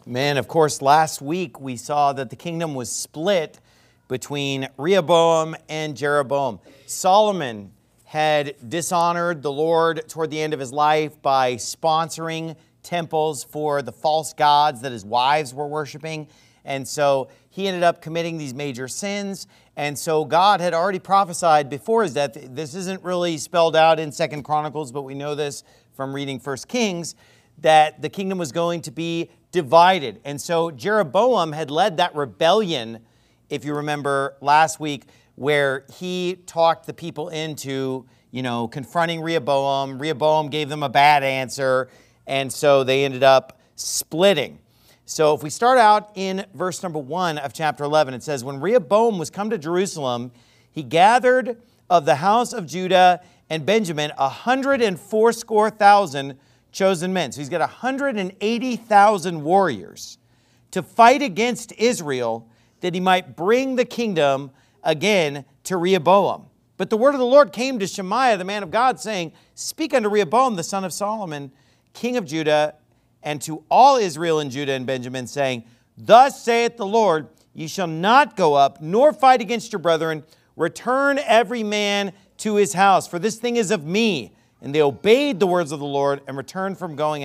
Man, of course, last week we saw that the kingdom was split between Rehoboam and Jeroboam. Solomon had dishonored the Lord toward the end of his life by sponsoring temples for the false gods that his wives were worshiping. And so he ended up committing these major sins. And so God had already prophesied before his death. This isn't really spelled out in 2 Chronicles, but we know this from reading 1 Kings, that the kingdom was going to be divided. And so Jeroboam had led that rebellion, if you remember last week, where he talked the people into, confronting Rehoboam. Rehoboam gave them a bad answer, and so they ended up splitting. So if we start out in verse number 1 of chapter 11, it says, "When Rehoboam was come to Jerusalem, he gathered of the house of Judah and Benjamin 180,000 chosen men." So he's got 180,000 warriors to fight against Israel, that he might bring the kingdom again to Rehoboam. But the word of the Lord came to Shemaiah, the man of God, saying, "Speak unto Rehoboam, the son of Solomon, king of Judah, and to all Israel and Judah and Benjamin, saying, Thus saith the Lord, ye shall not go up, nor fight against your brethren. Return every man to his house, for this thing is of me." And they obeyed the words of the Lord and returned from going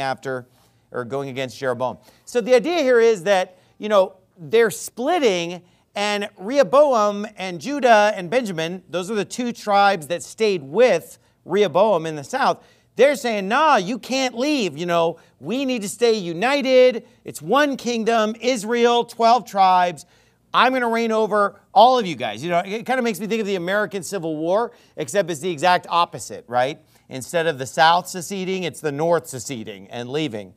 against Jeroboam. So the idea here is that, they're splitting, and Rehoboam and Judah and Benjamin, those are the two tribes that stayed with Rehoboam in the south. They're saying, nah, you can't leave. We need to stay united. It's one kingdom, Israel, 12 tribes. I'm going to reign over all of you guys. It kind of makes me think of the American Civil War, except it's the exact opposite, right? Instead of the South seceding, it's the North seceding and leaving.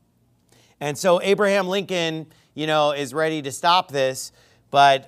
And so Abraham Lincoln, is ready to stop this, but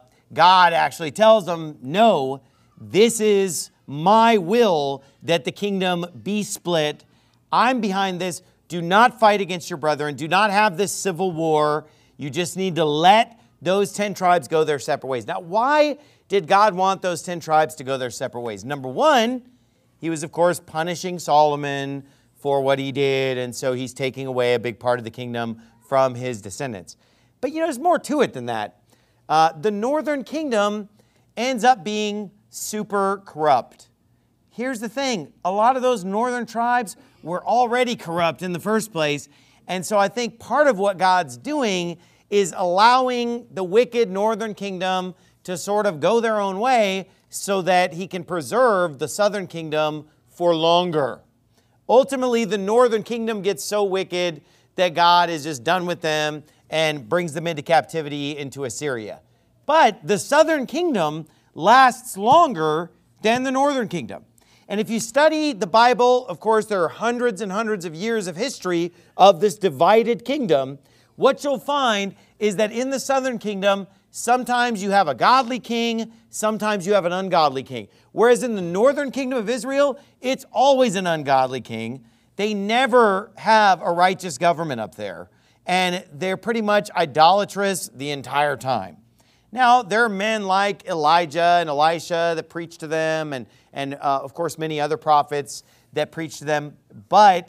God actually tells them, no, this is my will that the kingdom be split. I'm behind this. Do not fight against your brethren. Do not have this civil war. You just need to let those 10 tribes go their separate ways. Now, why did God want those 10 tribes to go their separate ways? Number one, he was, of course, punishing Solomon for what he did, and so he's taking away a big part of the kingdom from his descendants. But, there's more to it than that. The northern kingdom ends up being super corrupt. Here's the thing. A lot of those northern tribes were already corrupt in the first place, and so I think part of what God's doing is allowing the wicked northern kingdom to sort of go their own way so that he can preserve the southern kingdom for longer. Ultimately, the northern kingdom gets so wicked that God is just done with them and brings them into captivity into Assyria. But the southern kingdom lasts longer than the northern kingdom. And if you study the Bible, of course, there are hundreds and hundreds of years of history of this divided kingdom. What you'll find is that in the southern kingdom, sometimes you have a godly king, sometimes you have an ungodly king. Whereas in the northern kingdom of Israel, it's always an ungodly king. They never have a righteous government up there. And they're pretty much idolatrous the entire time. Now, there are men like Elijah and Elisha that preach to them, and of course, many other prophets that preach to them. But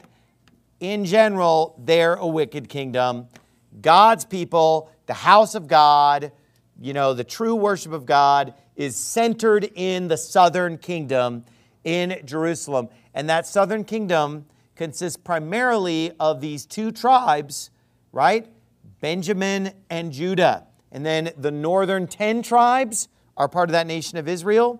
in general, they're a wicked kingdom. God's people, the house of God, the true worship of God is centered in the southern kingdom in Jerusalem. And that southern kingdom consists primarily of these two tribes, right? Benjamin and Judah. And then the northern 10 tribes are part of that nation of Israel.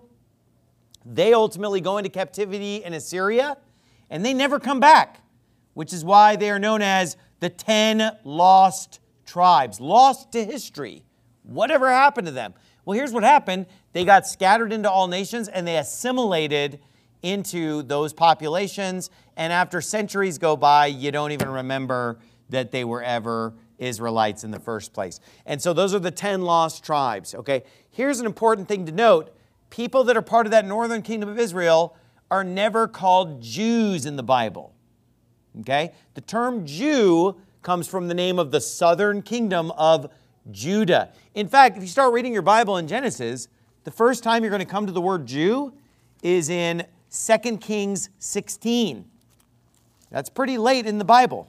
They ultimately go into captivity in Assyria, and they never come back, which is why they are known as the 10 lost tribes, lost to history. Whatever happened to them? Well, here's what happened. They got scattered into all nations, and they assimilated into those populations. And after centuries go by, you don't even remember that they were ever Israelites in the first place. And so those are the 10 lost tribes, okay? Here's an important thing to note. People that are part of that northern kingdom of Israel are never called Jews in the Bible, okay? The term Jew comes from the name of the southern kingdom of Judah. In fact, if you start reading your Bible in Genesis, the first time you're going to come to the word Jew is in 2 Kings 16. That's pretty late in the Bible.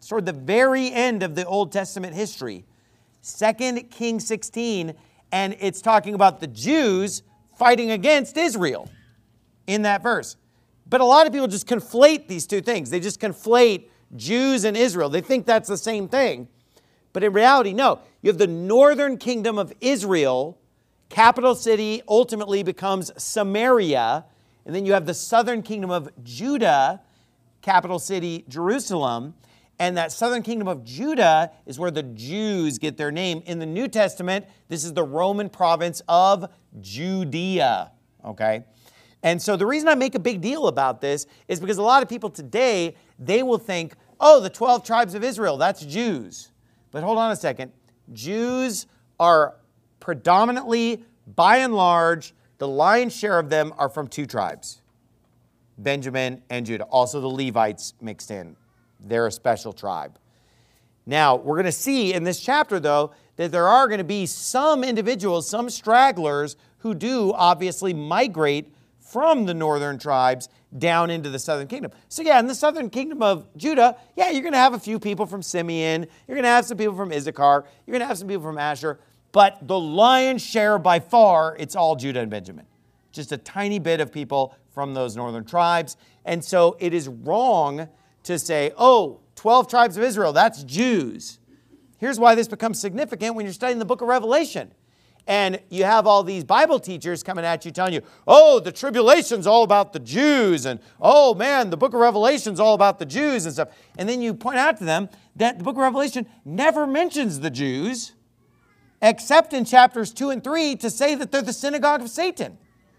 It's toward the very end of the Old Testament history. 2 Kings 16, and it's talking about the Jews fighting against Israel in that verse. But a lot of people just conflate these two things. They just conflate Jews and Israel. They think that's the same thing. But in reality, no. You have the northern kingdom of Israel, capital city ultimately becomes Samaria, and then you have the southern kingdom of Judah, capital city Jerusalem, and that southern kingdom of Judah is where the Jews get their name. In the New Testament, this is the Roman province of Judea, okay? And so the reason I make a big deal about this is because a lot of people today, they will think, oh, the 12 tribes of Israel, that's Jews. But hold on a second. Jews are predominantly, by and large, the lion's share of them are from two tribes, Benjamin and Judah. Also the Levites mixed in. They're a special tribe. Now, we're going to see in this chapter, though, that there are going to be some individuals, some stragglers, who do obviously migrate from the northern tribes down into the southern kingdom. So yeah, in the southern kingdom of Judah, yeah, you're going to have a few people from Simeon. You're going to have some people from Issachar. You're going to have some people from Asher. But the lion's share by far, it's all Judah and Benjamin. Just a tiny bit of people from those northern tribes. And so it is wrong to say, oh, 12 tribes of Israel, that's Jews. Here's why this becomes significant when you're studying the book of Revelation. And you have all these Bible teachers coming at you telling you, oh, the tribulation's all about the Jews. And, oh, man, the book of Revelation's all about the Jews and stuff. And then you point out to them that the book of Revelation never mentions the Jews except in chapters 2 and 3 to say that they're the synagogue of Satan.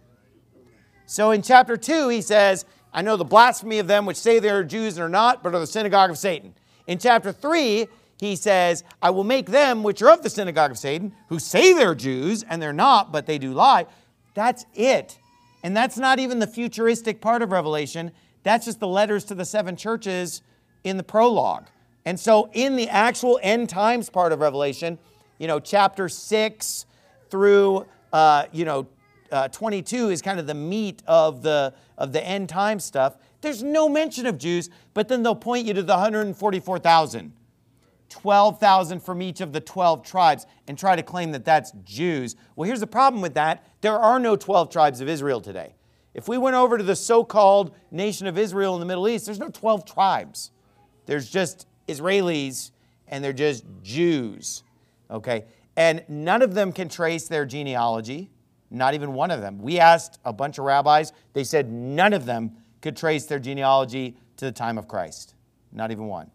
So in chapter 2, he says, I know the blasphemy of them which say they are Jews and are not, but are the synagogue of Satan. In chapter 3, he says, I will make them which are of the synagogue of Satan, who say they're Jews, and they're not, but they do lie. That's it. And that's not even the futuristic part of Revelation. That's just the letters to the 7 churches in the prologue. And so in the actual end times part of Revelation, chapter 6 through, 22 is kind of the meat of the end time stuff. There's no mention of Jews, but then they'll point you to the 144,000. 12,000 from each of the 12 tribes and try to claim that that's Jews. Well, here's the problem with that. There are no 12 tribes of Israel today. If we went over to the so-called nation of Israel in the Middle East, there's no 12 tribes. There's just Israelis and they're just Jews. Okay? And none of them can trace their genealogy. Not even one of them. We asked a bunch of rabbis. They said none of them could trace their genealogy to the time of Christ. Not even one.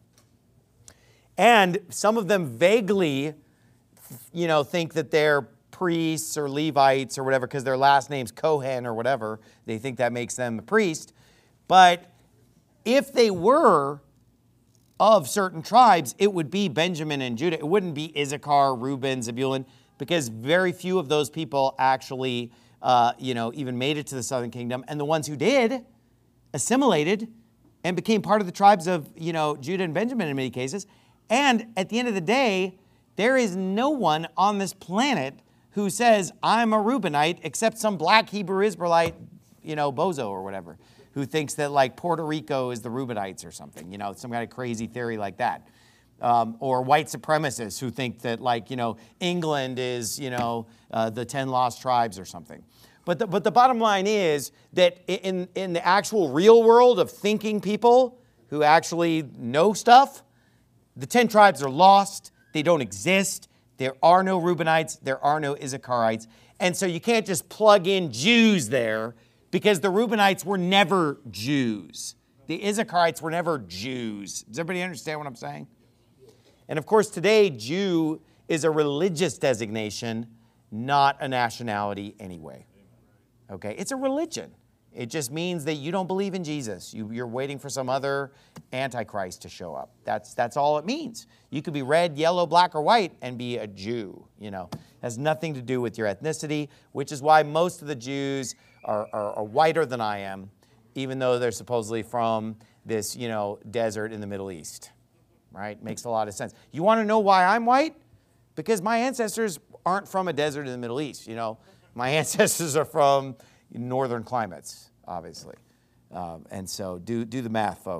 And some of them vaguely, think that they're priests or Levites or whatever because their last name's Kohen or whatever. They think that makes them a priest. But if they were of certain tribes, it would be Benjamin and Judah. It wouldn't be Issachar, Reuben, Zebulun, because very few of those people actually, even made it to the southern kingdom. And the ones who did assimilated and became part of the tribes of, Judah and Benjamin in many cases. And at the end of the day, there is no one on this planet who says, I'm a Reubenite, except some black Hebrew Israelite, bozo or whatever, who thinks that like Puerto Rico is the Reubenites or something, some kind of crazy theory like that. Or white supremacists who think that England is, the 10 lost tribes or something. But the bottom line is that in the actual real world of thinking people who actually know stuff, the 10 tribes are lost. They don't exist. There are no Reubenites. There are no Issacharites. And so you can't just plug in Jews there because the Reubenites were never Jews. The Issacharites were never Jews. Does everybody understand what I'm saying? And of course, today, Jew is a religious designation, not a nationality anyway. Okay? It's a religion. It just means that you don't believe in Jesus. You're waiting for some other Antichrist to show up. That's all it means. You could be red, yellow, black, or white and be a Jew. It has nothing to do with your ethnicity, which is why most of the Jews are whiter than I am, even though they're supposedly from this, desert in the Middle East. Right? Makes a lot of sense. You want to know why I'm white? Because my ancestors aren't from a desert in the Middle East. My ancestors are from northern climates, obviously. And so do the math, folks.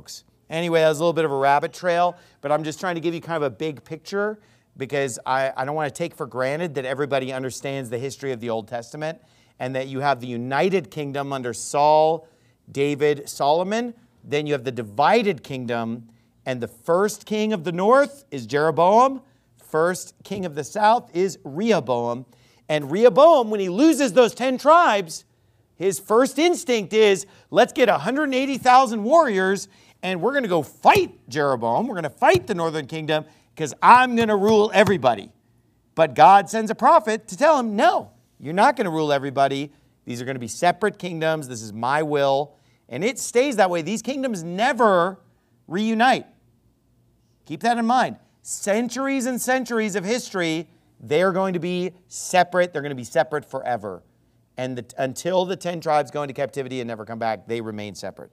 Anyway, that was a little bit of a rabbit trail, but I'm just trying to give you kind of a big picture because I don't want to take for granted that everybody understands the history of the Old Testament and that you have the united kingdom under Saul, David, Solomon. Then you have the divided kingdom, and the first king of the north is Jeroboam. First king of the south is Rehoboam. And Rehoboam, when he loses those 10 tribes, his first instinct is, let's get 180,000 warriors, and we're going to go fight Jeroboam. We're going to fight the northern kingdom because I'm going to rule everybody. But God sends a prophet to tell him, no, you're not going to rule everybody. These are going to be separate kingdoms. This is my will. And it stays that way. These kingdoms never reunite. Keep that in mind. Centuries and centuries of history, they're going to be separate. They're going to be separate forever. And until the 10 tribes go into captivity and never come back, they remain separate.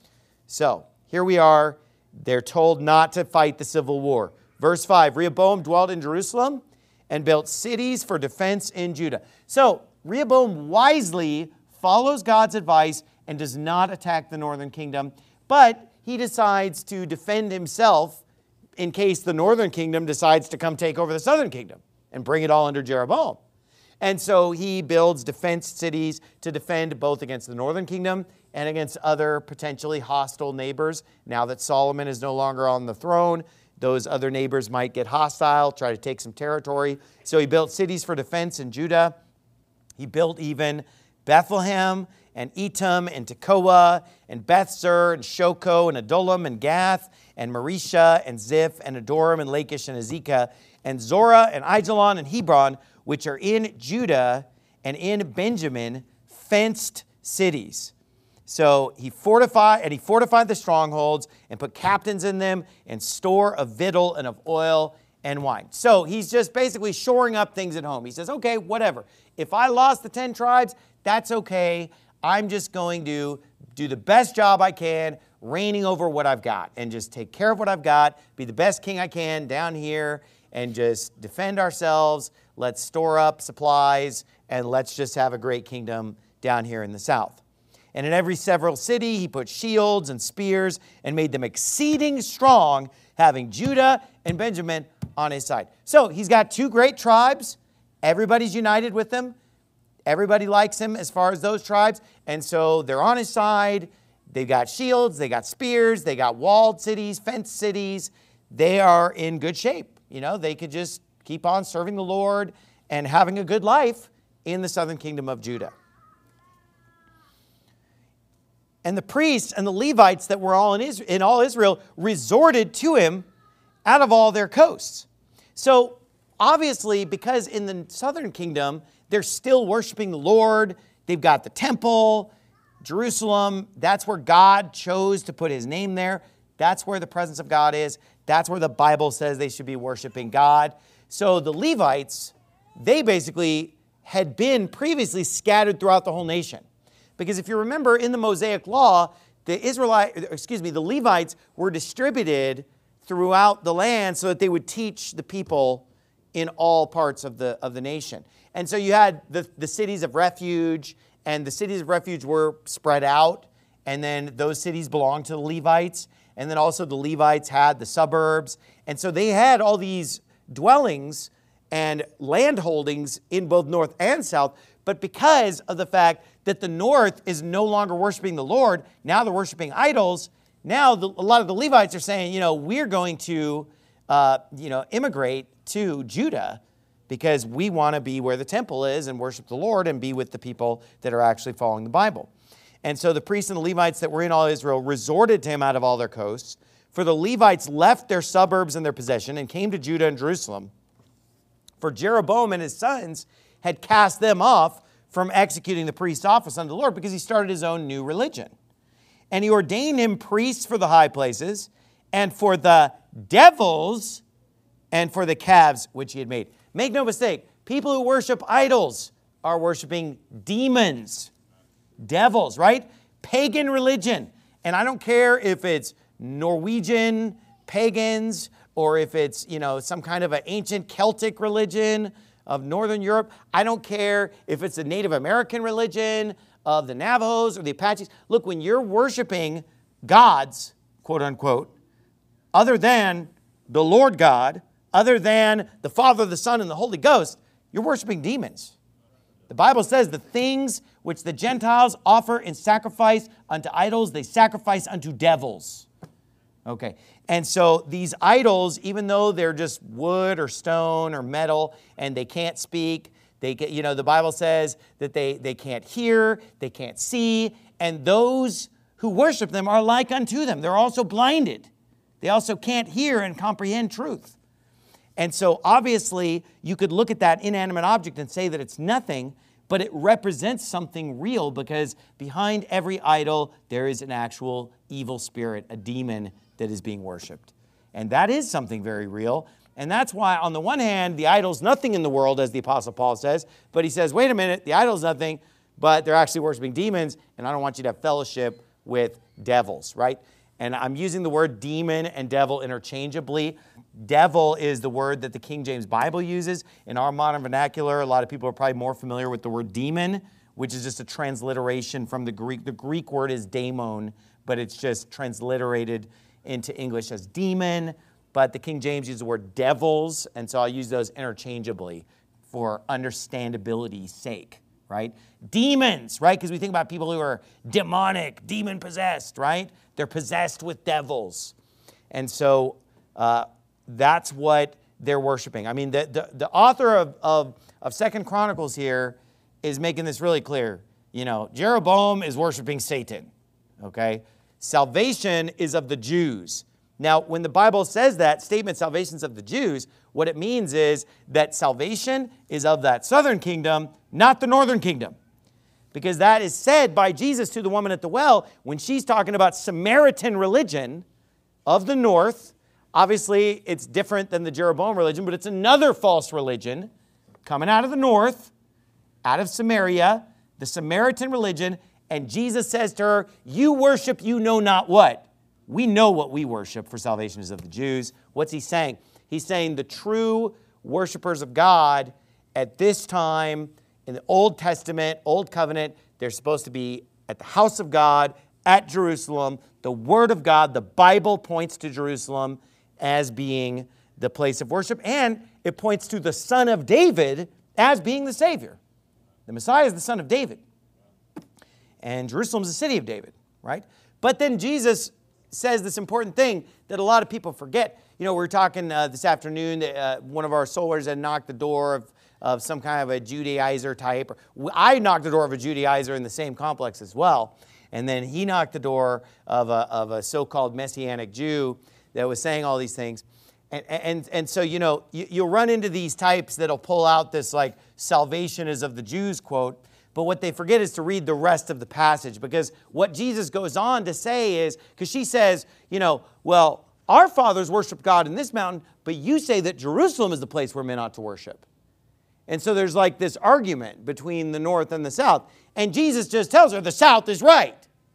So, here we are. They're told not to fight the civil war. Verse 5, Rehoboam dwelt in Jerusalem and built cities for defense in Judah. So, Rehoboam wisely follows God's advice and does not attack the northern kingdom, but he decides to defend himself in case the northern kingdom decides to come take over the southern kingdom and bring it all under Jeroboam. And so he builds defense cities to defend both against the northern kingdom and against other potentially hostile neighbors. Now that Solomon is no longer on the throne, those other neighbors might get hostile, try to take some territory. So he built cities for defense in Judah. He built even Bethlehem and Etam and Tekoa and Bethzur and Shoko and Adullam and Gath and Marisha and Ziph and Adoram and Lachish and Azekah and Zorah and Aijalon and Hebron, which are in Judah and in Benjamin, fenced cities. So he fortified the strongholds and put captains in them and store of victual and of oil and wine. So he's just basically shoring up things at home. He says, okay, whatever. If I lost the 10 tribes, that's okay. I'm just going to do the best job I can, reigning over what I've got, and just take care of what I've got, be the best king I can down here, and just defend ourselves. Let's store up supplies, and let's just have a great kingdom down here in the south. And in every several city, he put shields and spears and made them exceeding strong, having Judah and Benjamin on his side. So he's got 2 great tribes. Everybody's united with them. Everybody likes him as far as those tribes. And so they're on his side. They've got shields. They got spears. They got walled cities, fenced cities. They are in good shape. You know, they could just keep on serving the Lord and having a good life in the southern kingdom of Judah. And the priests and the Levites that were all in all Israel resorted to him out of all their coasts. So obviously, because in the southern kingdom, they're still worshiping the Lord. They've got the temple, Jerusalem. That's where God chose to put his name there. That's where the presence of God is. That's where the Bible says they should be worshiping God. So the Levites, they basically had been previously scattered throughout the whole nation. Because if you remember in the Mosaic Law, the Levites were distributed throughout the land so that they would teach the people in all parts of the nation. And so you had the cities of refuge, and the cities of refuge were spread out, and then those cities belonged to the Levites, and then also the Levites had the suburbs. And so they had all these dwellings and land holdings in both north and south, but because of the fact that the north is no longer worshiping the Lord, now they're worshiping idols, now a lot of the Levites are saying, we're going to immigrate to Judah because we want to be where the temple is and worship the Lord and be with the people that are actually following the Bible. And so the priests and the Levites that were in all Israel resorted to him out of all their coasts. For the Levites left their suburbs and their possession and came to Judah and Jerusalem. For Jeroboam and his sons had cast them off from executing the priest's office unto the Lord because he started his own new religion. And he ordained him priests for the high places and for the devils and for the calves which he had made. Make no mistake, people who worship idols are worshiping demons, devils, right? Pagan religion. And I don't care if it's Norwegian pagans or if it's, some kind of an ancient Celtic religion of Northern Europe. I don't care if it's a Native American religion of the Navajos or the Apaches. Look, when you're worshiping gods, quote unquote, other than the Lord God, other than the Father, the Son, and the Holy Ghost, you're worshiping demons. The Bible says the things which the Gentiles offer in sacrifice unto idols, they sacrifice unto devils. Okay, and so these idols, even though they're just wood or stone or metal and they can't speak, they get, the Bible says that they can't hear, they can't see, and those who worship them are like unto them. They're also blinded. They also can't hear and comprehend truth. And so obviously you could look at that inanimate object and say that it's nothing, but it represents something real, because behind every idol there is an actual evil spirit, a demon that is being worshipped. And that is something very real. And that's why, on the one hand, the idol's nothing in the world, as the Apostle Paul says, but he says, wait a minute, the idol's nothing, but they're actually worshiping demons, and I don't want you to have fellowship with devils, right? And I'm using the word demon and devil interchangeably. Devil is the word that the King James Bible uses. In our modern vernacular, a lot of people are probably more familiar with the word demon, which is just a transliteration from the Greek. The Greek word is daemon, but it's just transliterated into English as demon. But the King James uses the word devils, and so I'll use those interchangeably for understandability's sake, right? Demons, right? Because we think about people who are demonic, demon-possessed, right? They're possessed with devils. And so that's what they're worshiping. I mean, the author of 2 Chronicles here is making this really clear. Jeroboam is worshiping Satan, okay? Salvation is of the Jews. Now, when the Bible says that statement, salvation's of the Jews, what it means is that salvation is of that southern kingdom, not the northern kingdom. Because that is said by Jesus to the woman at the well when she's talking about Samaritan religion of the north. Obviously, it's different than the Jeroboam religion, but it's another false religion coming out of the north, out of Samaria, the Samaritan religion. And Jesus says to her, you worship you know not what. We know what we worship, for salvation is of the Jews. What's he saying? He's saying the true worshipers of God at this time in the Old Testament, Old Covenant, they're supposed to be at the house of God, at Jerusalem. The Word of God, the Bible points to Jerusalem as being the place of worship, and it points to the Son of David as being the Savior. The Messiah is the Son of David. And Jerusalem is the city of David, right? But then Jesus says this important thing that a lot of people forget. We were talking this afternoon that one of our solars had knocked the door of some kind of a Judaizer type. I knocked the door of a Judaizer in the same complex as well. And then he knocked the door of a so-called Messianic Jew that was saying all these things. And so, you'll run into these types that'll pull out this like salvation is of the Jews quote. But what they forget is to read the rest of the passage, because what Jesus goes on to say is, because she says, well, our fathers worship God in this mountain, but you say that Jerusalem is the place where men ought to worship. And so there's like this argument between the north and the south. And Jesus just tells her the south is right.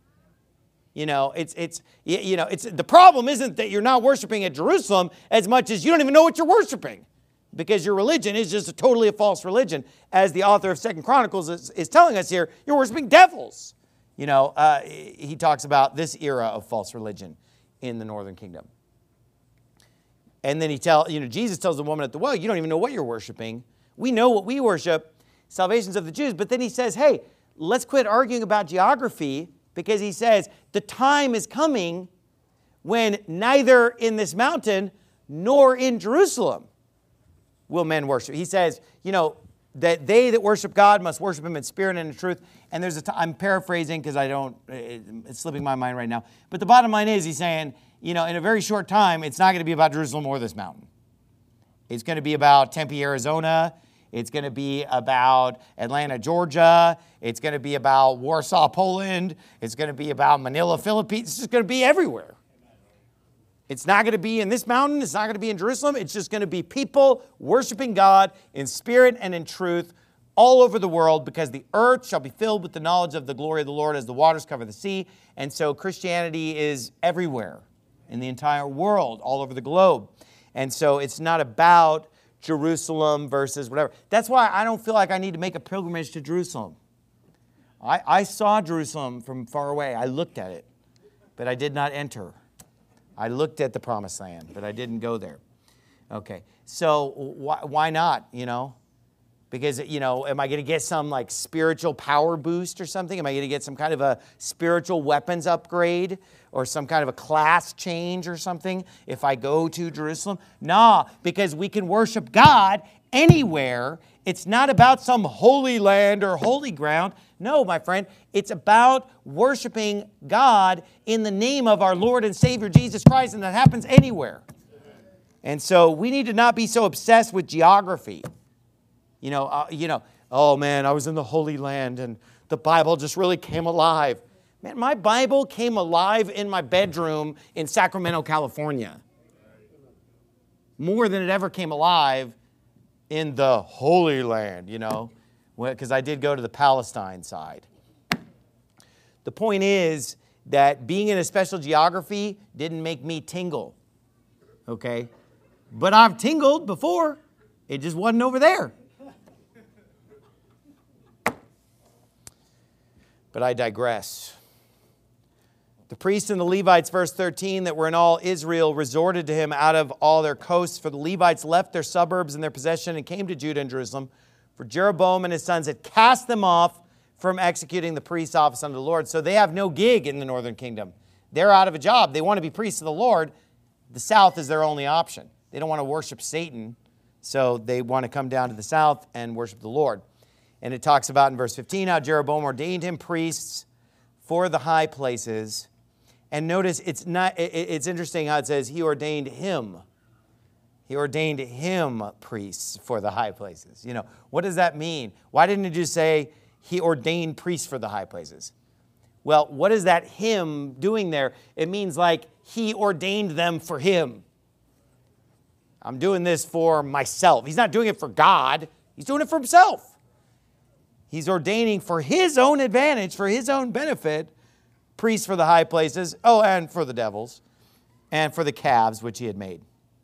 The problem isn't that you're not worshiping at Jerusalem as much as you don't even know what you're worshiping, because your religion is just totally a false religion. As the author of 2 Chronicles is telling us here, you're worshiping devils. He talks about this era of false religion in the northern kingdom. And then Jesus tells the woman at the well, you don't even know what you're worshiping. We know what we worship, salvation's of the Jews. But then he says, hey, let's quit arguing about geography, because he says the time is coming when neither in this mountain nor in Jerusalem will men worship. He says, that they that worship God must worship him in spirit and in truth. And there's I'm paraphrasing because it's slipping my mind right now. But the bottom line is he's saying, in a very short time, it's not going to be about Jerusalem or this mountain. It's going to be about Tempe, Arizona. It's going to be about Atlanta, Georgia. It's going to be about Warsaw, Poland. It's going to be about Manila, Philippines. It's just going to be everywhere. It's not going to be in this mountain. It's not going to be in Jerusalem. It's just going to be people worshiping God in spirit and in truth all over the world, because the earth shall be filled with the knowledge of the glory of the Lord as the waters cover the sea. And so Christianity is everywhere in the entire world, all over the globe. And so it's not about Jerusalem versus whatever. That's why I don't feel like I need to make a pilgrimage to Jerusalem. I saw Jerusalem from far away. I looked at it, but I did not enter. I looked at the promised land, but I didn't go there. Okay, so why not, Because, am I going to get some like spiritual power boost or something? Am I going to get some kind of a spiritual weapons upgrade or some kind of a class change or something if I go to Jerusalem? Nah, because we can worship God anywhere. It's not about some holy land or holy ground. No, my friend, it's about worshiping God in the name of our Lord and Savior Jesus Christ, and that happens anywhere. And so we need to not be so obsessed with geography. Oh man, I was in the Holy Land and the Bible just really came alive. Man, my Bible came alive in my bedroom in Sacramento, California. More than it ever came alive in the Holy Land, because I did go to the Palestine side. The point is that being in a special geography didn't make me tingle, okay? But I've tingled before. It just wasn't over there. But I digress. The priests and the Levites, verse 13, that were in all Israel, resorted to him out of all their coasts. For the Levites left their suburbs and their possession and came to Judah and Jerusalem. For Jeroboam and his sons had cast them off from executing the priest's office unto the Lord. So they have no gig in the northern kingdom. They're out of a job. They want to be priests of the Lord. The south is their only option. They don't want to worship Satan, so they want to come down to the south and worship the Lord. And it talks about in verse 15 how Jeroboam ordained him priests for the high places. And notice it's interesting how it says he ordained him. He ordained him priests for the high places. What does that mean? Why didn't it just say he ordained priests for the high places? Well, what is that him doing there? It means like he ordained them for him. I'm doing this for myself. He's not doing it for God. He's doing it for himself. He's ordaining for his own advantage, for his own benefit, priests for the high places, and for the devils, and for the calves which he had made.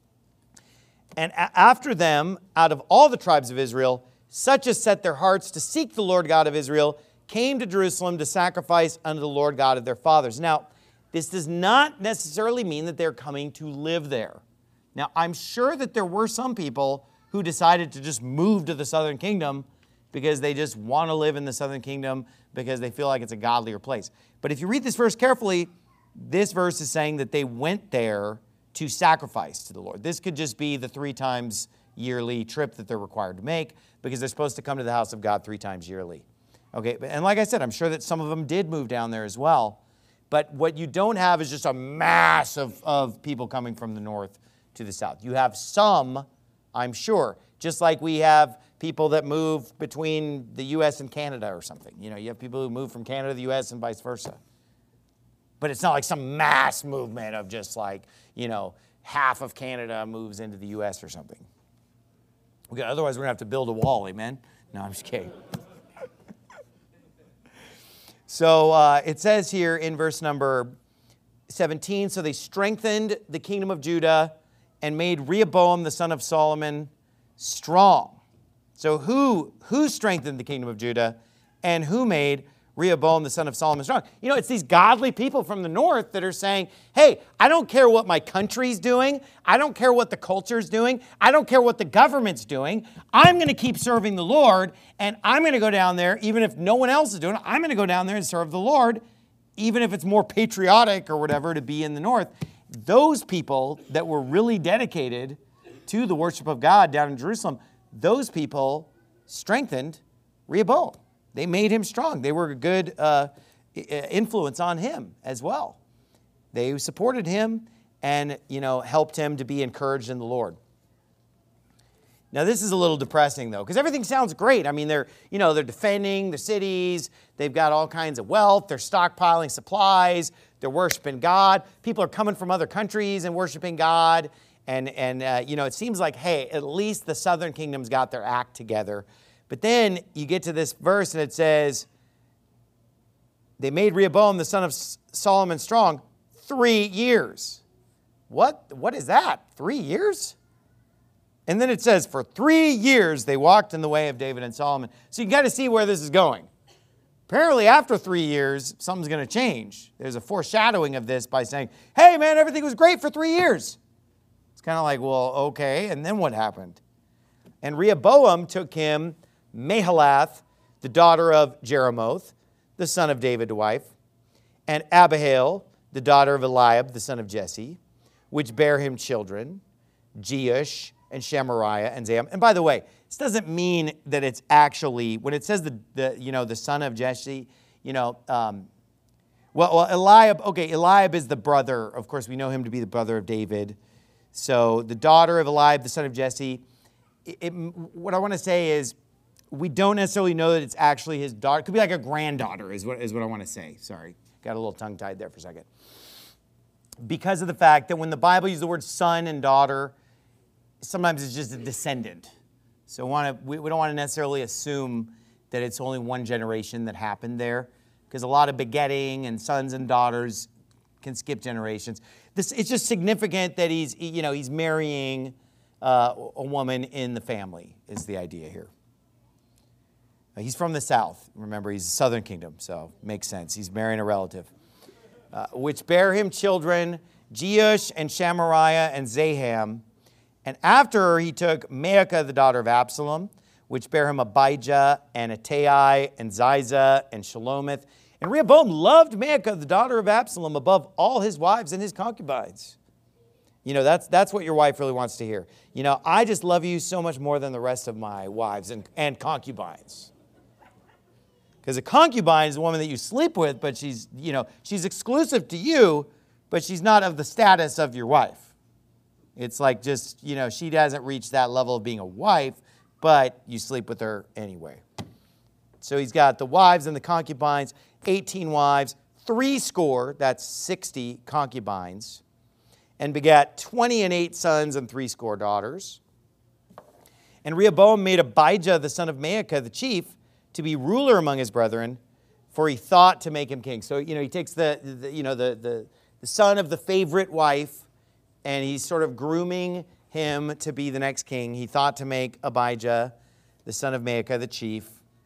And after them, out of all the tribes of Israel, such as set their hearts to seek the Lord God of Israel, came to Jerusalem to sacrifice unto the Lord God of their fathers. Now, this does not necessarily mean that they're coming to live there. Now, I'm sure that there were some people who decided to just move to the southern kingdom because they just want to live in the southern kingdom because they feel like it's a godlier place. But if you read this verse carefully, this verse is saying that they went there to sacrifice to the Lord. This could just be the 3 times yearly trip that they're required to make because they're supposed to come to the house of God 3 times yearly. Okay, and like I said, I'm sure that some of them did move down there as well. But what you don't have is just a mass of people coming from the north to the south. You have some, I'm sure, just like we have people that move between the U.S. and Canada or something. You have people who move from Canada to the U.S. and vice versa. But it's not like some mass movement of just like, half of Canada moves into the U.S. or something. Okay, otherwise we're going to have to build a wall, amen? No, I'm just kidding. So it says here in verse number 17, so they strengthened the kingdom of Judah and made Rehoboam the son of Solomon strong. So who strengthened the kingdom of Judah and who made Rehoboam the son of Solomon strong? It's these godly people from the north that are saying, hey, I don't care what my country's doing. I don't care what the culture's doing. I don't care what the government's doing. I'm going to keep serving the Lord, and I'm going to go down there, even if no one else is doing it. I'm going to go down there and serve the Lord, even if it's more patriotic or whatever to be in the north. Those people that were really dedicated to the worship of God down in Jerusalem, those people strengthened Rehoboam. They made him strong. They were a good influence on him as well. They supported him and, helped him to be encouraged in the Lord. Now, this is a little depressing, though, because everything sounds great. I mean, they're defending the cities. They've got all kinds of wealth. They're stockpiling supplies. They're worshiping God. People are coming from other countries and worshiping God. And it seems like, hey, at least the southern kingdom's got their act together. But then you get to this verse and it says, they made Rehoboam the son of Solomon strong 3 years. What is that? 3 years? And then it says, for 3 years they walked in the way of David and Solomon. So you got to see where this is going. Apparently, after 3 years, something's going to change. There's a foreshadowing of this by saying, hey, man, everything was great for 3 years. It's kind of like, well, okay, and then what happened? And Rehoboam took him Mahalath, the daughter of Jeremoth, the son of David's wife, and Abihail, the daughter of Eliab, the son of Jesse, which bare him children, Jeush and Shemariah and Zaham. And by the way, this doesn't mean that it's actually, when it says the son of Jesse, Eliab, okay, Eliab is the brother. Of course, we know him to be the brother of David. So the daughter of Eliab, the son of Jesse. What I want to say is, we don't necessarily know that it's actually his daughter. It could be like a granddaughter is what I want to say. Sorry, got a little tongue-tied there for a second. Because of the fact that when the Bible uses the word son and daughter, sometimes it's just a descendant. So we don't want to necessarily assume that it's only one generation that happened there, because a lot of begetting and sons and daughters can skip generations. It's just significant that he's marrying a woman in the family is the idea here. He's from the south. Remember, he's the southern kingdom, so makes sense. He's marrying a relative. Which bare him children, Jeush and Shemariah and Zaham. And after he took Maacah, the daughter of Absalom, which bare him Abijah and Attai and Ziza and Shalomith. And Rehoboam loved Maacah, the daughter of Absalom, above all his wives and his concubines. That's what your wife really wants to hear. I just love you so much more than the rest of my wives and concubines. Because a concubine is a woman that you sleep with, but she's exclusive to you, but she's not of the status of your wife. It's like just, she hasn't reached that level of being a wife, but you sleep with her anyway. So he's got the wives and the concubines, 18 wives, 70, that's 60 concubines, and begat 28 sons and 70 daughters. And Rehoboam made Abijah, the son of Maacah, the chief, to be ruler among his brethren, for he thought to make him king. So, he takes the son of the favorite wife, and he's sort of grooming him to be the next king. He thought to make Abijah, the son of Maacah, the chief.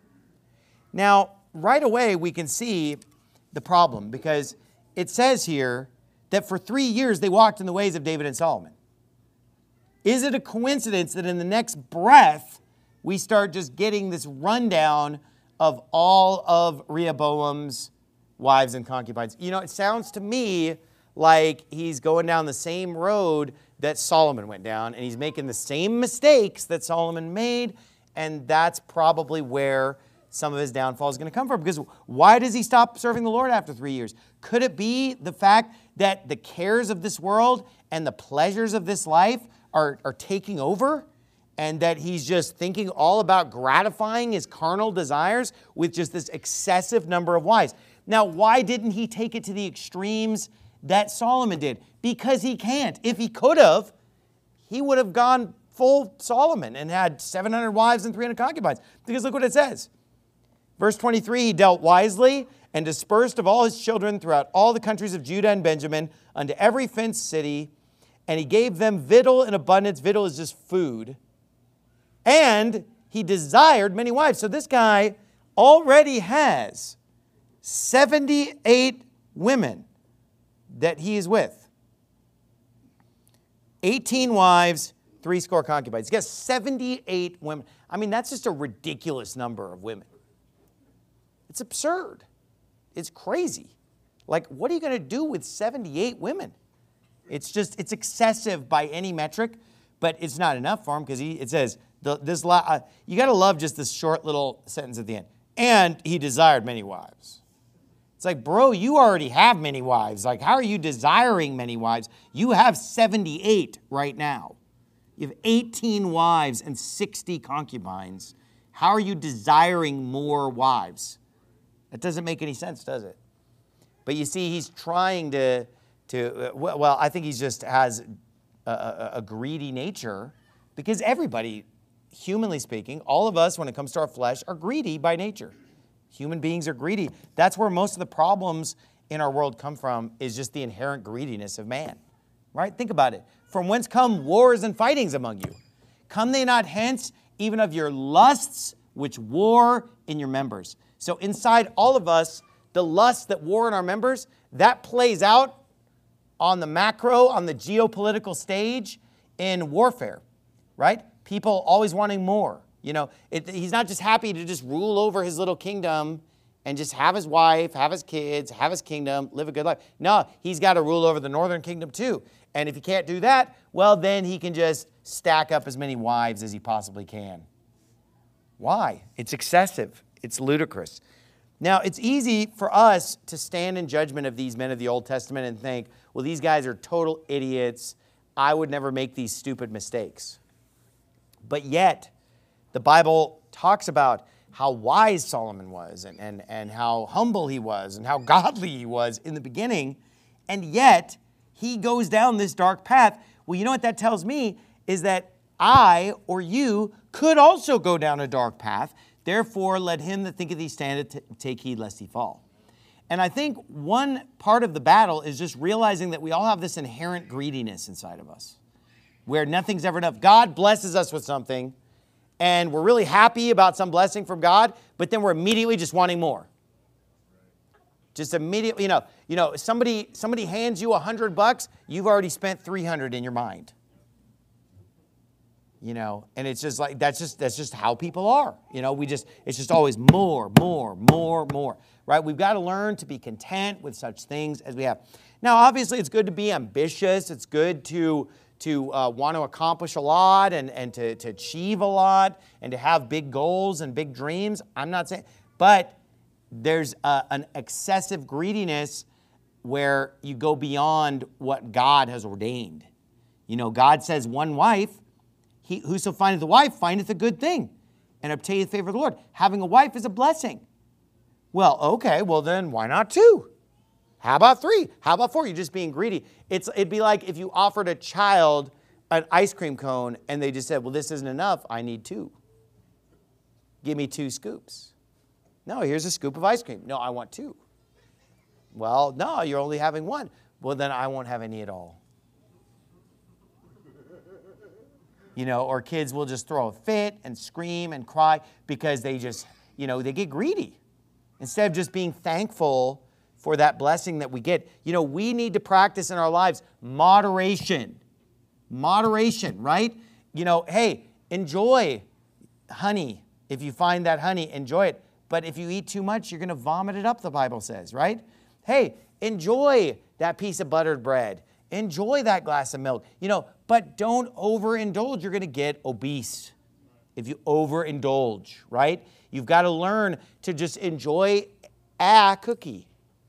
Now, right away, we can see the problem, because it says here that for 3 years they walked in the ways of David and Solomon. Is it a coincidence that in the next breath, we start just getting this rundown of all of Rehoboam's wives and concubines? It sounds to me like he's going down the same road that Solomon went down, and he's making the same mistakes that Solomon made, and that's probably where some of his downfall is going to come from. Because why does he stop serving the Lord after 3 years? Could it be the fact that the cares of this world and the pleasures of this life are taking over? And that he's just thinking all about gratifying his carnal desires with just this excessive number of wives. Now, why didn't he take it to the extremes that Solomon did? Because he can't. If he could have, he would have gone full Solomon and had 700 wives and 300 concubines. Because look what it says. Verse 23, he dealt wisely and dispersed of all his children throughout all the countries of Judah and Benjamin unto every fenced city. And he gave them victual in abundance. Victual is just food. And he desired many wives. So this guy already has 78 women that he is with. 18 wives, 70 concubines. He's got 78 women. I mean, that's just a ridiculous number of women. It's absurd. It's crazy. Like, what are you going to do with 78 women? It's excessive by any metric, but it's not enough for him, because it says, you got to love just this short little sentence at the end. And he desired many wives. It's like, bro, you already have many wives. Like, how are you desiring many wives? You have 78 right now. You have 18 wives and 60 concubines. How are you desiring more wives? That doesn't make any sense, does it? But you see, he's trying to I think he just has a greedy nature, because everybody, humanly speaking, all of us, when it comes to our flesh, are greedy by nature. Human beings are greedy. That's where most of the problems in our world come from, is just the inherent greediness of man. Right? Think about it. From whence come wars and fightings among you? Come they not hence, even of your lusts, which war in your members? So inside all of us, the lust that war in our members, that plays out on the macro, on the geopolitical stage in warfare, right? People always wanting more. He's not just happy to just rule over his little kingdom and just have his wife, have his kids, have his kingdom, live a good life. No, he's got to rule over the northern kingdom too. And if he can't do that, well, then he can just stack up as many wives as he possibly can. Why? It's excessive. It's ludicrous. Now, it's easy for us to stand in judgment of these men of the Old Testament and think, well, these guys are total idiots. I would never make these stupid mistakes. But yet, the Bible talks about how wise Solomon was and how humble he was and how godly he was in the beginning. And yet, he goes down this dark path. Well, you know what that tells me is that I or you could also go down a dark path. Therefore, let him that thinketh he standeth take heed lest he fall. And I think one part of the battle is just realizing that we all have this inherent greediness inside of us, where nothing's ever enough. God blesses us with something, and we're really happy about some blessing from God, but then we're immediately just wanting more. Just immediately, somebody hands you $100, you've already spent $300 in your mind. And it's just like, that's just how people are. It's just always more, right? We've got to learn to be content with such things as we have. Now, obviously, it's good to be ambitious. It's good to want to accomplish a lot and to achieve a lot and to have big goals and big dreams. I'm not saying, but there's an excessive greediness where you go beyond what God has ordained. God says one wife, whoso findeth a wife findeth a good thing and obtaineth favor of the Lord. Having a wife is a blessing. Well, okay, well then why not 2? How about 3? How about 4? You're just being greedy. It'd be like if you offered a child an ice cream cone and they just said, well, this isn't enough, I need 2. Give me 2 scoops. No, here's a scoop of ice cream. No, I want 2. Well, no, you're only having 1. Well, then I won't have any at all. Or kids will just throw a fit and scream and cry because they just, they get greedy. Instead of just being thankful for that blessing that we get. We need to practice in our lives moderation. Moderation, right? Hey, enjoy honey. If you find that honey, enjoy it. But if you eat too much, you're going to vomit it up, the Bible says, right? Hey, enjoy that piece of buttered bread. Enjoy that glass of milk. But don't overindulge. You're going to get obese if you overindulge, right? You've got to learn to just enjoy a cookie,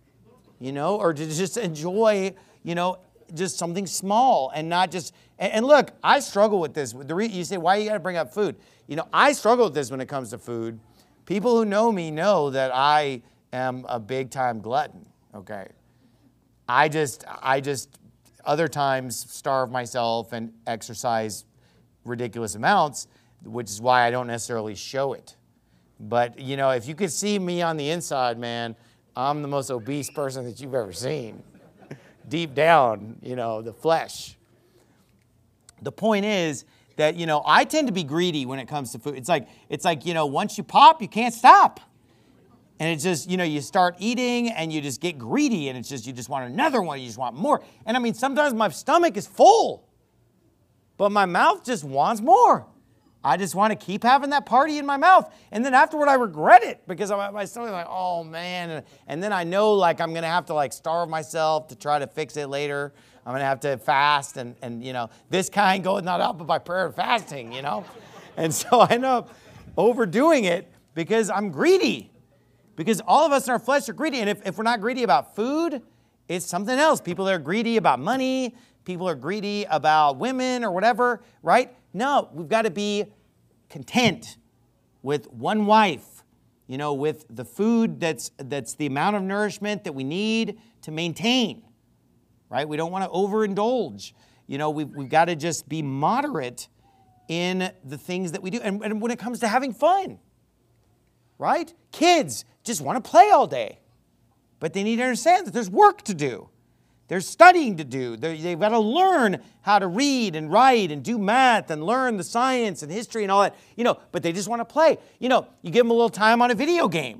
or to just enjoy, just something small and not just, and look, I struggle with this. You say, why you got to bring up food? I struggle with this when it comes to food. People who know me know that I am a big time glutton, okay? I just other times starve myself and exercise ridiculous amounts, which is why I don't necessarily show it. But, if you could see me on the inside, man, I'm the most obese person that you've ever seen. Deep down, the flesh. The point is that, I tend to be greedy when it comes to food. It's like, once you pop, you can't stop. And it's just, you start eating and you just get greedy and it's just, you just want another one. You just want more. And I mean, sometimes my stomach is full, but my mouth just wants more. I just want to keep having that party in my mouth. And then afterward, I regret it because my stomach's like, oh man. And then I know I'm going to have to starve myself to try to fix it later. I'm going to have to fast and this kind goes not out but by prayer and fasting, And so I end up overdoing it because I'm greedy. Because all of us in our flesh are greedy. And if we're not greedy about food, it's something else. People are greedy about money. People are greedy about women or whatever, right? No, we've got to be content with one wife, with the food that's the amount of nourishment that we need to maintain, right? We don't want to overindulge. We've got to just be moderate in the things that we do. And when it comes to having fun, right? Kids just want to play all day. But they need to understand that there's work to do. There's studying to do. They've got to learn how to read and write and do math and learn the science and history and all that. But they just want to play. You give them a little time on a video game.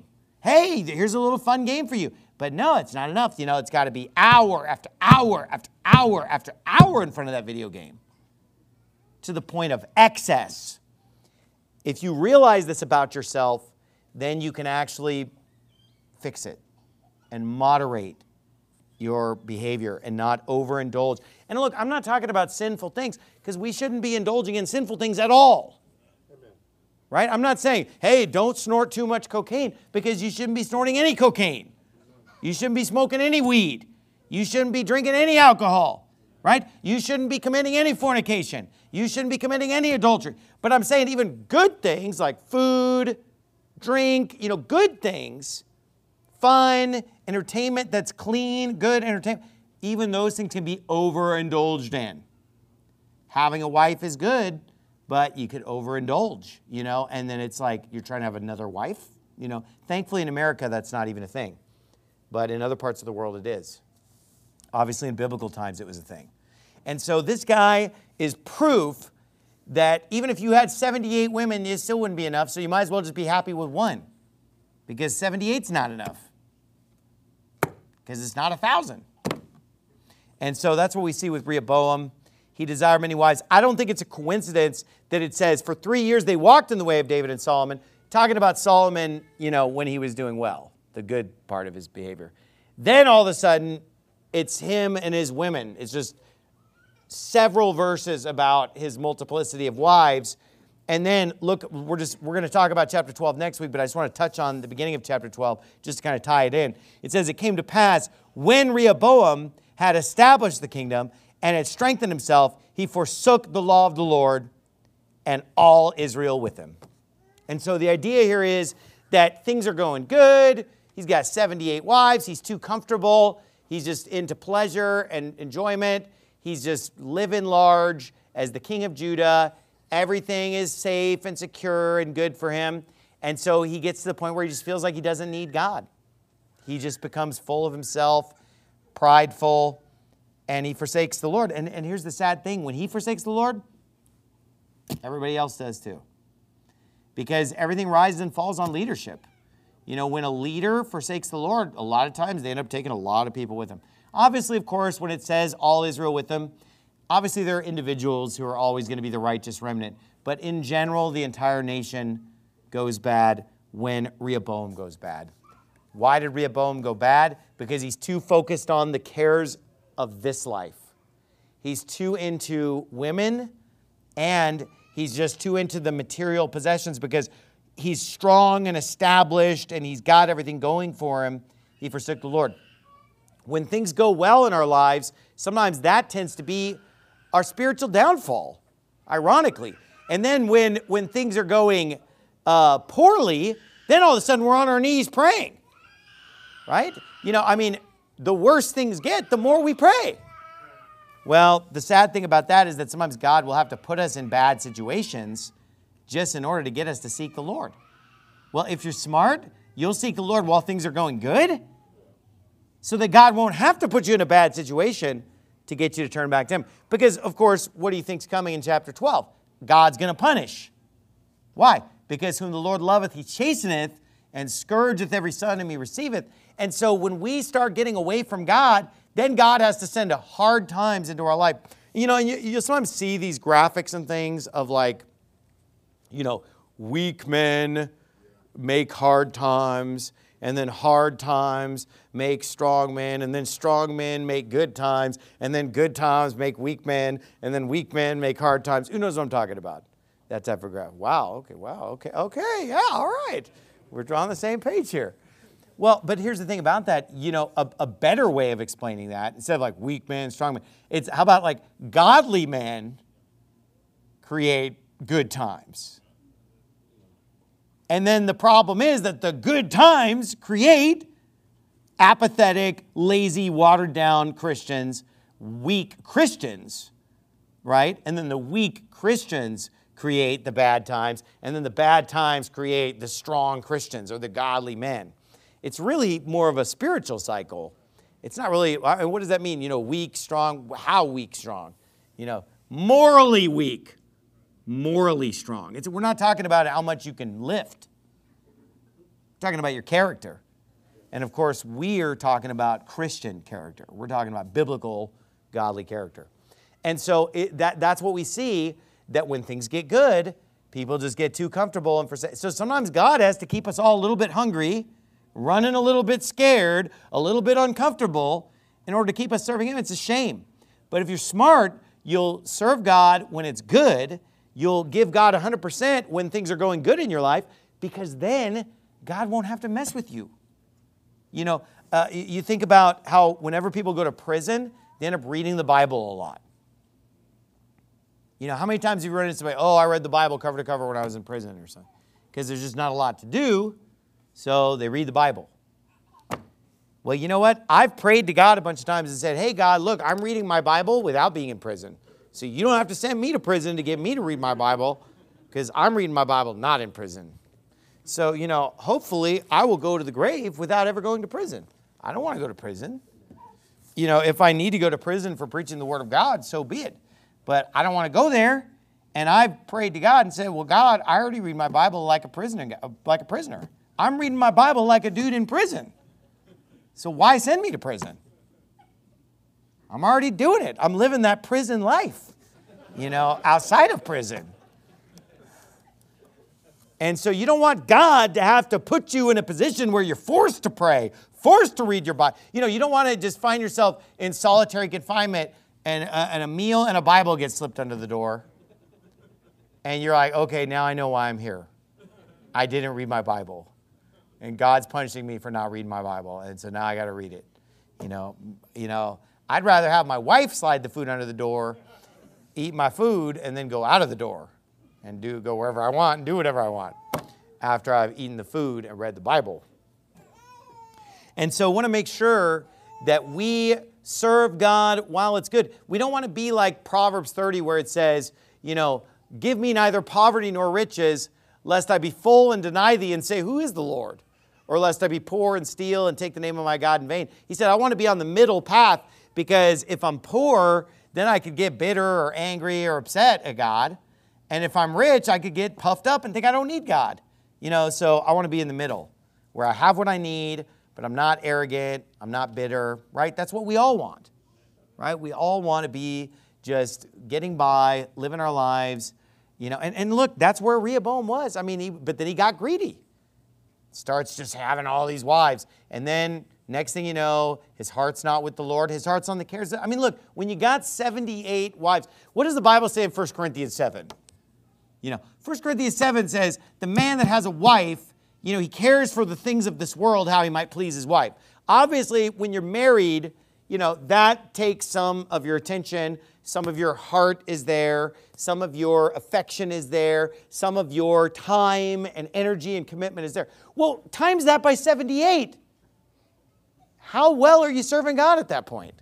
Hey, here's a little fun game for you. But no, it's not enough. It's got to be hour after hour after hour after hour in front of that video game, to the point of excess. If you realize this about yourself, then you can actually fix it and moderate your behavior and not overindulge. And look, I'm not talking about sinful things, because we shouldn't be indulging in sinful things at all. Amen. Right? I'm not saying, hey, don't snort too much cocaine, because you shouldn't be snorting any cocaine. You shouldn't be smoking any weed. You shouldn't be drinking any alcohol. Right? You shouldn't be committing any fornication. You shouldn't be committing any adultery. But I'm saying even good things like food, drink, good things, fun, entertainment that's clean, good entertainment, even those things can be overindulged in. Having a wife is good, but you could overindulge, and then it's like you're trying to have another wife. Thankfully in America that's not even a thing, but in other parts of the world it is. Obviously in biblical times it was a thing. And so this guy is proof that even if you had 78 women, it still wouldn't be enough, so you might as well just be happy with one, because 78's not enough, because it's not 1,000. And so that's what we see with Rehoboam. He desired many wives. I don't think it's a coincidence that it says for 3 years they walked in the way of David and Solomon, talking about Solomon, when he was doing well, the good part of his behavior. Then all of a sudden, it's him and his women. It's just several verses about his multiplicity of wives. And then, look, we're going to talk about chapter 12 next week, but I just want to touch on the beginning of chapter 12 just to kind of tie it in. It says, it came to pass when Rehoboam had established the kingdom and had strengthened himself, he forsook the law of the Lord and all Israel with him. And so the idea here is that things are going good. He's got 78 wives. He's too comfortable. He's just into pleasure and enjoyment. He's just living large as the king of Judah. Everything is safe and secure and good for him. And so he gets to the point where he just feels like he doesn't need God. He just becomes full of himself, prideful, and he forsakes the Lord. And here's the sad thing. When he forsakes the Lord, everybody else does too. Because everything rises and falls on leadership. When a leader forsakes the Lord, a lot of times they end up taking a lot of people with them. Obviously, of course, when it says all Israel with them, obviously there are individuals who are always going to be the righteous remnant. But in general, the entire nation goes bad when Rehoboam goes bad. Why did Rehoboam go bad? Because he's too focused on the cares of this life. He's too into women, and he's just too into the material possessions, because he's strong and established and he's got everything going for him. He forsook the Lord. When things go well in our lives, sometimes that tends to be our spiritual downfall, ironically. And then when things are going poorly, then all of a sudden we're on our knees praying, right? The worse things get, the more we pray. Well, the sad thing about that is that sometimes God will have to put us in bad situations just in order to get us to seek the Lord. Well, if you're smart, you'll seek the Lord while things are going good, so that God won't have to put you in a bad situation to get you to turn back to him. Because, of course, what do you think's coming in chapter 12? God's going to punish. Why? Because whom the Lord loveth, he chasteneth, and scourgeth every son whom he receiveth. And so when we start getting away from God, then God has to send hard times into our life. You sometimes see these graphics and things of weak men make hard times, and then hard times make strong men, and then strong men make good times, and then good times make weak men, and then weak men make hard times. Who knows what I'm talking about? That type of graph. Wow, okay, yeah, all right. We're on the same page here. Well, but here's the thing about that. A better way of explaining that, instead of weak men, strong men, it's how about godly men create good times. And then the problem is that the good times create apathetic, lazy, watered-down Christians, weak Christians, right? And then the weak Christians create the bad times, and then the bad times create the strong Christians or the godly men. It's really more of a spiritual cycle. It's not really, what does that mean? Weak, strong, how weak, strong? Morally weak. Morally strong. We're not talking about how much you can lift. talking about your character. And of course, we're talking about Christian character. We're talking about biblical, godly character. And so that's what we see, that when things get good, people just get too comfortable. And so sometimes God has to keep us all a little bit hungry, running a little bit scared, a little bit uncomfortable, in order to keep us serving Him. It's a shame. But if you're smart, you'll serve God when it's good. You'll give God 100% when things are going good in your life, because then God won't have to mess with you. You know, you think about how whenever people go to prison, they end up reading the Bible a lot. You know, how many times have you run into somebody, oh, I read the Bible cover to cover when I was in prison or something? Because there's just not a lot to do, so they read the Bible. Well, you know what? I've prayed to God a bunch of times and said, hey, God, look, I'm reading my Bible without being in prison. So you don't have to send me to prison to get me to read my Bible, because I'm reading my Bible not in prison. So, you know, hopefully I will go to the grave without ever going to prison. I don't want to go to prison. You know, if I need to go to prison for preaching the Word of God, so be it. But I don't want to go there. And I've prayed to God and said, well, God, I already read my Bible like a prisoner. I'm reading my Bible like a dude in prison. So why send me to prison? I'm already doing it. I'm living that prison life, you know, outside of prison. And so you don't want God to have to put you in a position where you're forced to pray, forced to read your Bible. You know, you don't want to just find yourself in solitary confinement and a meal and a Bible gets slipped under the door. And you're like, okay, now I know why I'm here. I didn't read my Bible. And God's punishing me for not reading my Bible. And so now I got to read it. You know, I'd rather have my wife slide the food under the door, eat my food, and then go out of the door and go wherever I want and do whatever I want after I've eaten the food and read the Bible. And so I want to make sure that we serve God while it's good. We don't want to be like Proverbs 30 where it says, you know, give me neither poverty nor riches, lest I be full and deny thee and say, who is the Lord? Or lest I be poor and steal and take the name of my God in vain. He said, I want to be on the middle path, because if I'm poor, then I could get bitter or angry or upset at God. And if I'm rich, I could get puffed up and think I don't need God. You know, so I want to be in the middle, where I have what I need, but I'm not arrogant, I'm not bitter, right? That's what we all want, right? We all want to be just getting by, living our lives, you know. And look, that's where Rehoboam was. I mean, but then he got greedy. Starts just having all these wives. And then next thing you know, his heart's not with the Lord. His heart's on the cares. I mean, look, when you got 78 wives, what does the Bible say in 1 Corinthians 7? You know, 1 Corinthians 7 says, the man that has a wife, you know, he cares for the things of this world, how he might please his wife. Obviously, when you're married, you know, that takes some of your attention. Some of your heart is there. Some of your affection is there. Some of your time and energy and commitment is there. Well, times that by 78. How well are you serving God at that point?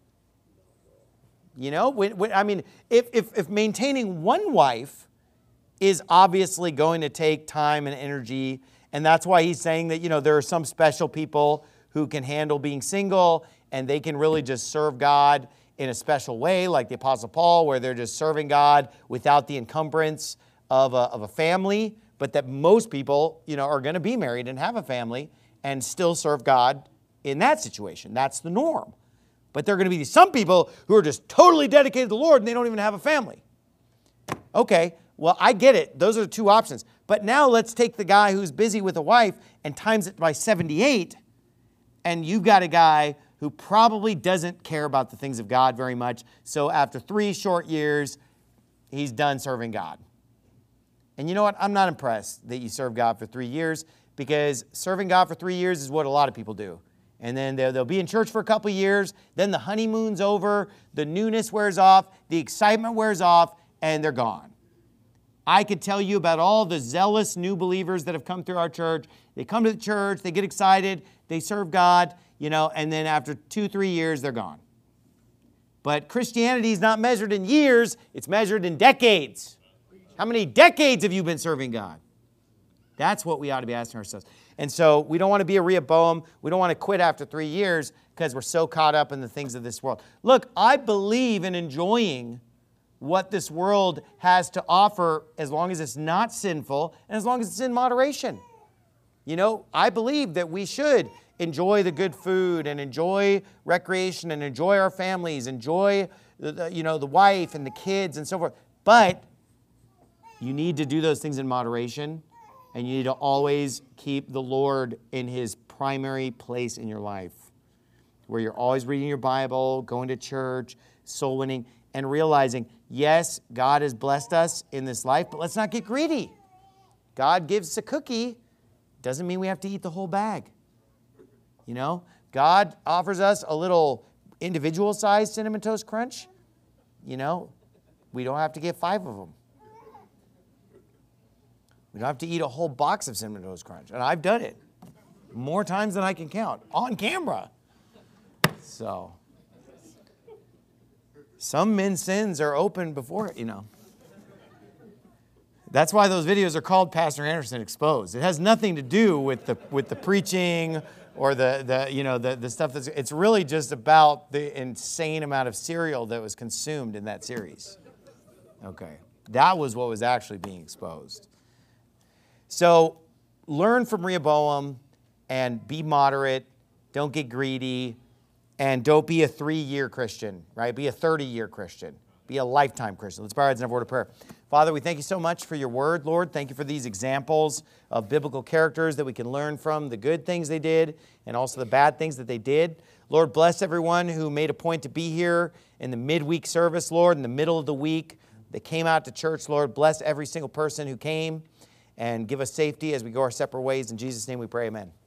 You know, I mean, if maintaining one wife is obviously going to take time and energy, and that's why he's saying that, you know, there are some special people who can handle being single, and they can really just serve God in a special way, like the Apostle Paul, where they're just serving God without the encumbrance of a family, but that most people, you know, are going to be married and have a family and still serve God in that situation. That's the norm. But there are going to be some people who are just totally dedicated to the Lord and they don't even have a family. Okay, well, I get it. Those are the two options. But now let's take the guy who's busy with a wife and times it by 78, and you've got a guy who probably doesn't care about the things of God very much. So after 3 short years, he's done serving God. And you know what? I'm not impressed that you serve God for 3 years, because serving God for 3 years is what a lot of people do. And then they'll be in church for a couple of years, then the honeymoon's over, the newness wears off, the excitement wears off, and they're gone. I could tell you about all the zealous new believers that have come through our church. They come to the church, they get excited, they serve God, you know, and then after 2-3 years, they're gone. But Christianity is not measured in years, it's measured in decades. How many decades have you been serving God? That's what we ought to be asking ourselves. And so we don't want to be a Rehoboam. We don't want to quit after 3 years because we're so caught up in the things of this world. Look, I believe in enjoying what this world has to offer as long as it's not sinful and as long as it's in moderation. You know, I believe that we should enjoy the good food and enjoy recreation and enjoy our families, enjoy the wife and the kids and so forth. But you need to do those things in moderation, and you need to always keep the Lord in his primary place in your life, where you're always reading your Bible, going to church, soul winning, and realizing, yes, God has blessed us in this life, but let's not get greedy. God gives us a cookie. Doesn't mean we have to eat the whole bag. You know, God offers us a little individual-sized Cinnamon Toast Crunch. You know, we don't have to get 5 of them. We don't have to eat a whole box of Cinnamon Toast Crunch. And I've done it more times than I can count on camera. So, some men's sins are open before, you know. That's why those videos are called Pastor Anderson Exposed. It has nothing to do with the preaching or the stuff that's, it's really just about the insane amount of cereal that was consumed in that series. Okay. That was what was actually being exposed. So learn from Rehoboam and be moderate. Don't get greedy. And don't be a 3-year Christian, right? Be a 30-year Christian. Be a lifetime Christian. Let's bow our heads and have a word of prayer. Father, we thank you so much for your word, Lord. Thank you for these examples of biblical characters that we can learn from, the good things they did and also the bad things that they did. Lord, bless everyone who made a point to be here in the midweek service, Lord, in the middle of the week. They came out to church, Lord. Bless every single person who came and give us safety as we go our separate ways. In Jesus' name we pray, amen.